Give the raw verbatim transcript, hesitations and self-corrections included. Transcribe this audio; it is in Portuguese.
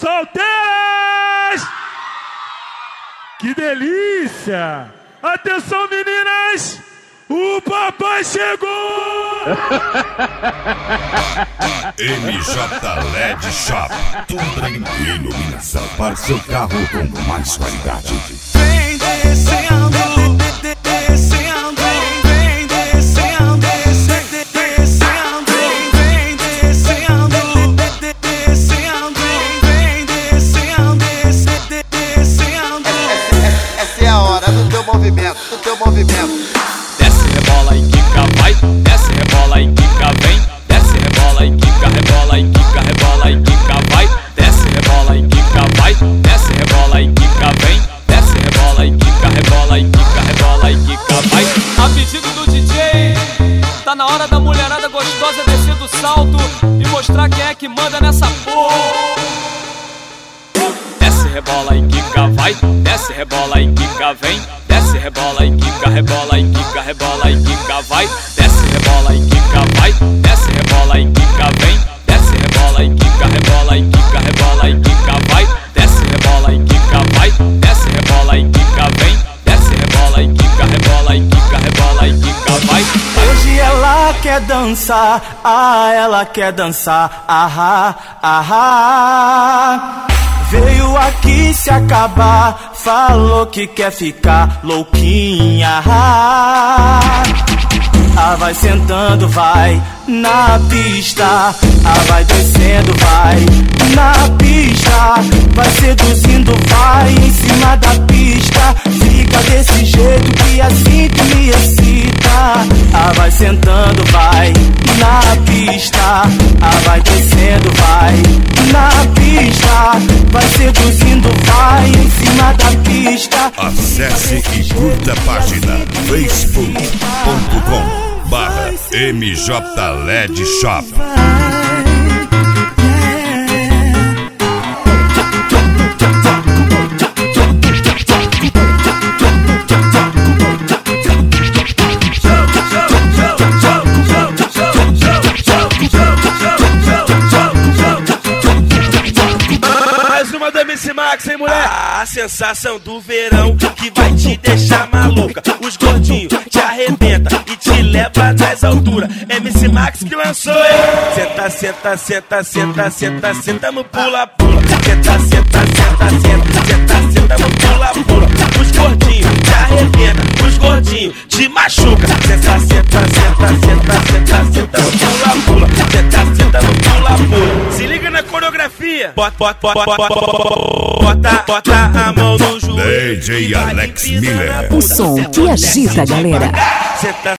solteiras! Que delícia! Atenção, meninas! O papai chegou! M J L E D Shop. Tudo em iluminação para seu carro com mais qualidade. Vem descendo, descendo, vem descendo, descendo, vem descendo, descendo, vem descendo, descendo. Essa é a hora do teu movimento, do teu movimento. Desce, rebola e quica, vai. Desce, rebola e quica, vem. Desce, rebola e quica, rebola e quica, rebola e quica, vai. Desce, rebola e quica, vai. Desce, rebola e quica, vem. Desce, rebola e quica, rebola e quica, rebola e quica, vai. A pedido do D J, tá na hora da mulherada gostosa descer do salto e mostrar quem é que manda nessa porra. Desce, rebola e quica, vai. Desce, rebola e quica, vem. Desce, rebola e quica, rebola e quica, rebola e quica, vai. Desce, rebola e quica, vai. Desce, rebola e quica, vem. Desce, rebola e quica, rebola e quica, rebola e quica, vai. Desce, rebola e quica, vai. Desce, rebola e quica, vem. Desce, rebola e quica, rebola e quica, rebola e quica, vai. Hoje ela quer dançar, ah, ela quer dançar, ah, ah, ah. Veio aqui se acabar, falou que quer ficar louquinha. Ah, vai sentando, vai na pista. Ah, vai descendo, vai na pista. Vai seduzindo, vai em cima da pista. Fica desse jeito que assim que me excita. Ah, vai sentando, vai na pista. Ah, vai descendo, vai na pista. Vai seduzindo, vai em cima da pista. Acesse e curta a página facebook ponto com barra M J L E D Shop. Max, hein, mulher? A sensação do verão que vai te deixar maluca. Os gordinhos te arrebenta e te leva nas alturas. M C Max que lançou, hein? Senta, senta, senta, senta, senta, senta no pula, pula. Senta, senta, senta, senta, senta, senta no pula, pula. Os gordinhos te arrebenta, os gordinhos te machuca. Senta, senta, senta, senta, senta, senta no pula, pula. Senta, senta no pula, pula. Se liga na coreografia. Bota, bota, bota, bota, bota. Bota, bota a mão no joelho. D J Alex Miller. O som que agita, galera.